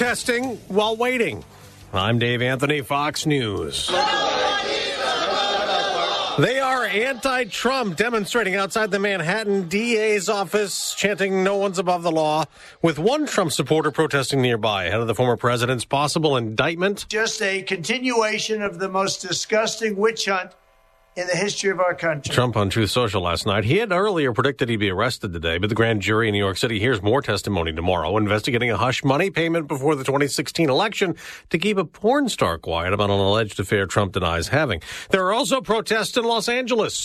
protesting while waiting. I'm Dave Anthony, Fox News. They are anti-Trump, demonstrating outside the Manhattan DA's office, chanting "No one's above the law," with one Trump supporter protesting nearby ahead of the former president's possible indictment. Just a continuation of the most disgusting witch hunt in the history of our country. Trump on Truth Social last night. He had earlier predicted he'd be arrested today, but the grand jury in New York City hears more testimony tomorrow, investigating a hush money payment before the 2016 election to keep a porn star quiet about an alleged affair Trump denies having. There are also protests in Los Angeles.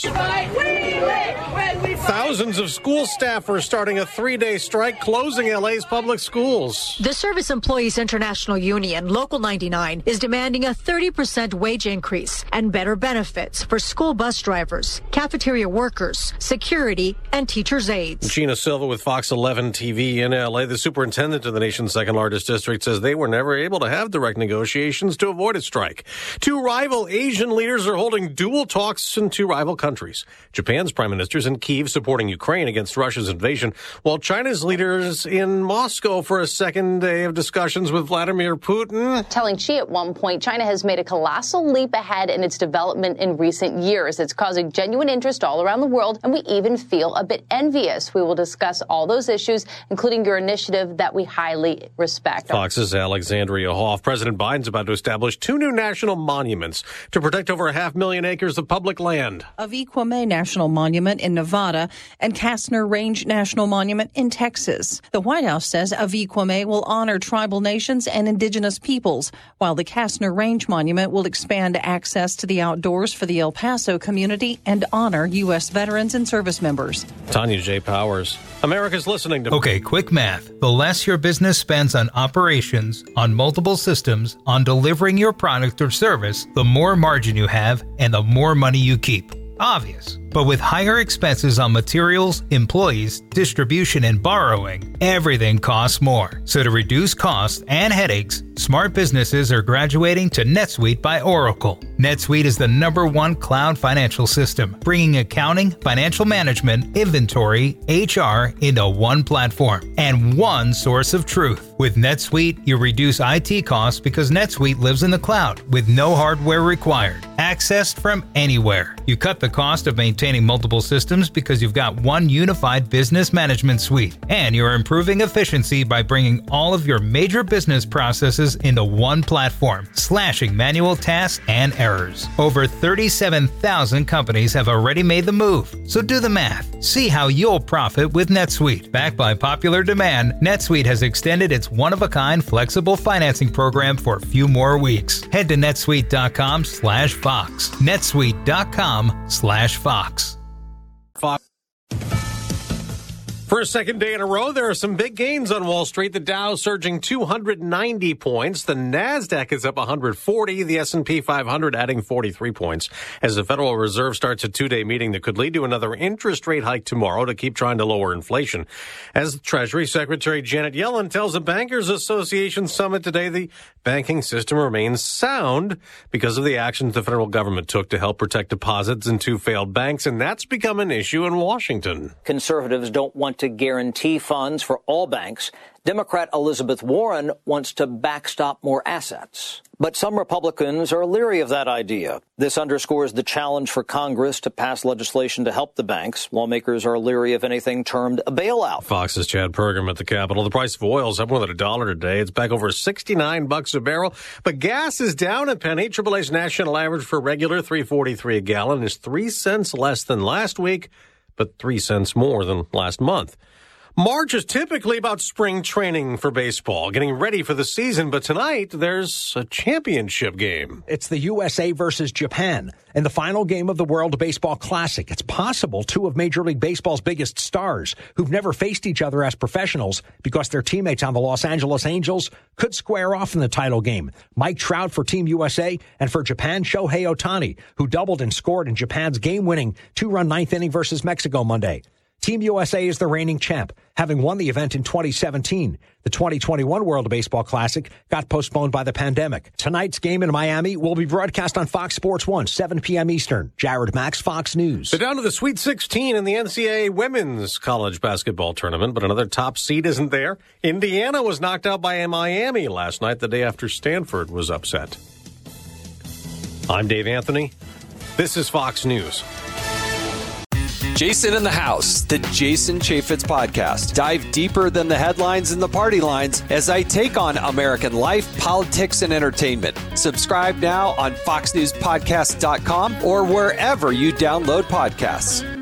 Thousands of school staff are starting a 3-day strike, closing LA's public schools. The Service Employees International Union, Local 99, is demanding a 30% wage increase and better benefits for school bus drivers, cafeteria workers, security, and teachers' aides. Gina Silva with Fox 11 TV in LA. The superintendent of the nation's second largest district says they were never able to have direct negotiations to avoid a strike. Two rival Asian leaders are holding dual talks in two rival countries. Japan's prime minister's in Kyiv supporting Ukraine against Russia's invasion, while China's leaders in Moscow for a second day of discussions with Vladimir Putin. Telling Xi at one point, China has made a colossal leap ahead in its development in recent years. It's causing genuine interest all around the world, and we even feel a bit envious. We will discuss all those issues, including your initiative that we highly respect. Fox's Alexandria Hoff. President Biden's about to establish two new national monuments to protect over 500,000 acres of public land. Aviquame National Monument in Nevada and Kastner Range National Monument in Texas. The White House says Aviquame will honor tribal nations and indigenous peoples, while the Kastner Range Monument will expand access to the outdoors for the El Paso community and honor U.S. veterans and service members. Tanya J. Powers. America's listening to... Okay, quick math. The less your business spends on operations, on multiple systems, on delivering your product or service, the more margin you have and the more money you keep. Obvious. But with higher expenses on materials, employees, distribution, and borrowing, everything costs more. So to reduce costs and headaches, smart businesses are graduating to NetSuite by Oracle. NetSuite is the #1 cloud financial system, bringing accounting, financial management, inventory, HR into one platform and one source of truth. With NetSuite, you reduce IT costs because NetSuite lives in the cloud with no hardware required. Accessed from anywhere. You cut the cost of maintaining multiple systems because you've got one unified business management suite. And you're improving efficiency by bringing all of your major business processes into one platform, slashing manual tasks and errors. Over 37,000 companies have already made the move. So do the math. See how you'll profit with NetSuite. Backed by popular demand, NetSuite has extended its one-of-a-kind flexible financing program for a few more weeks. Head to netsuite.com/Fox. netsuite.com/Fox. For a second day in a row, there are some big gains on Wall Street. The Dow surging 290 points. The Nasdaq is up 140. The S&P 500 adding 43 points as the Federal Reserve starts a two-day meeting that could lead to another interest rate hike tomorrow to keep trying to lower inflation. As Treasury Secretary Janet Yellen tells a Bankers Association summit today, the banking system remains sound because of the actions the federal government took to help protect deposits in two failed banks, and that's become an issue in Washington. Conservatives don't want to guarantee funds for all banks. Democrat Elizabeth Warren wants to backstop more assets. But some Republicans are leery of that idea. This underscores the challenge for Congress to pass legislation to help the banks. Lawmakers are leery of anything termed a bailout. Fox's Chad Pergram at the Capitol. The price of oil is up more than $1 today. It's back over $69 a barrel. But gas is down a penny. AAA's national average for regular $3.43 a gallon is 3 cents less than last week, but 3 cents more than last month. March is typically about spring training for baseball, getting ready for the season, but tonight there's a championship game. It's the USA versus Japan in the final game of the World Baseball Classic. It's possible two of Major League Baseball's biggest stars, who've never faced each other as professionals because they're teammates on the Los Angeles Angels, could square off in the title game. Mike Trout for Team USA, and for Japan, Shohei Ohtani, who doubled and scored in Japan's game-winning 2-run ninth inning versus Mexico Monday. Team USA is the reigning champ, having won the event in 2017. The 2021 World Baseball Classic got postponed by the pandemic. Tonight's game in Miami will be broadcast on Fox Sports 1, 7 p.m. Eastern. Jared Max, Fox News. They're down to the Sweet 16 in the NCAA Women's College Basketball Tournament, but another top seed isn't there. Indiana was knocked out by Miami last night, the day after Stanford was upset. I'm Dave Anthony. This is Fox News. Jason in the House, the Jason Chaffetz Podcast. Dive deeper than the headlines and the party lines as I take on American life, politics, and entertainment. Subscribe now on FoxNewsPodcast.com or wherever you download podcasts.